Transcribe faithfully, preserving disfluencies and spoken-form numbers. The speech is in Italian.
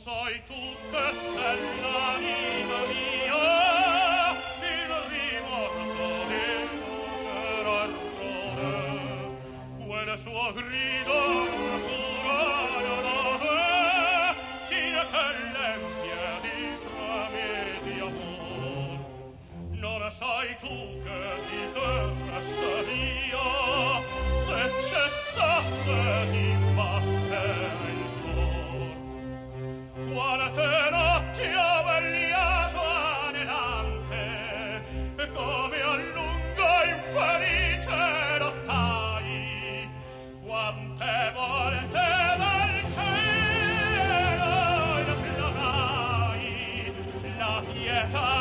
sai tu che è l'anima mia il rimorso del tuo errore, quel suo grido furore sino che l'empie di trame di amor. Non sai tu che di te restaria se cessasse di battere il cor. Quante notti ho vegliato anelante e come a lungo infelice lottai, quante volte dal cielo implorai la pietà